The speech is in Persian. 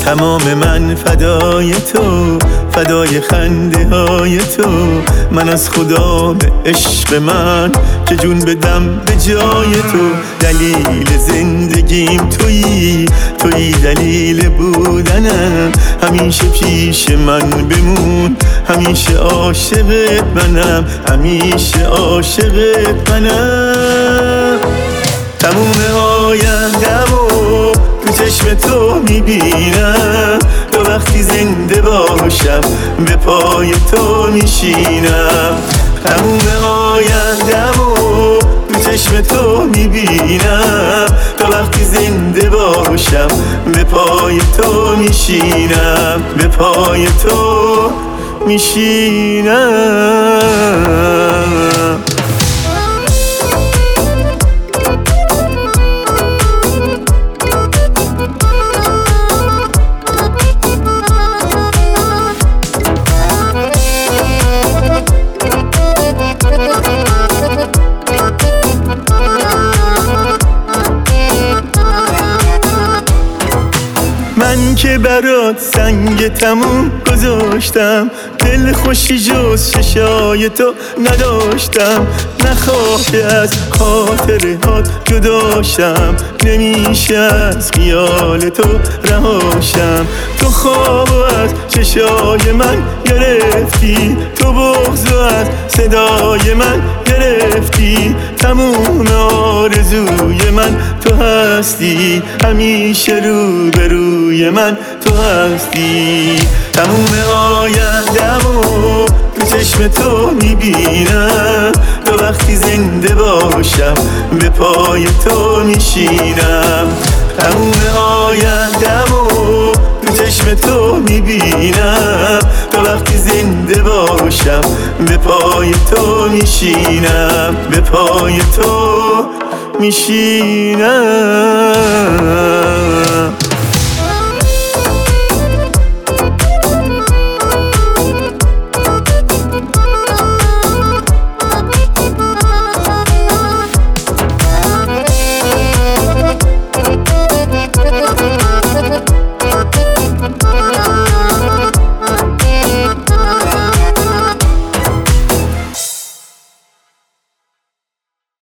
تمام من فدای تو، فدای خنده های تو. من از خدا به عشق من که جون بدم به جای تو. دلیل زندگیم تویی، تویی دلیل بودنم. همیشه پیش من بمون، همیشه عاشقت منم، همیشه عاشقت منم. تموم آینده‌مو تو چشم تو میبینم، تو وقتی زنده باشم به پای تو میشینم. تموم آینده‌مو تو چشم تو میبینم، تو وقتی زنده باشم به پای تو میشینم، به پای تو میشینم. من که برات سنگ تموم گذاشتم، دل خوشی جز چشای تو نداشتم. نخواه از خاطره هات جداشم، نمیشه از خیال تو رهاشم. تو خواب از چشای من گرفتی، تو بغض از صدای من گرفتی. تموم آرزوی من تو هستی، همیشه روبروی من تو هستی. تموم آینده‌مو تو چشم تو میبینم، تو وقتی زنده باشم به پای تو میشینم. تموم آینده‌مو تو چشم تو میبینم، تو وقتی زنده باشم به پای تو میشینم، به پای تو میشینم.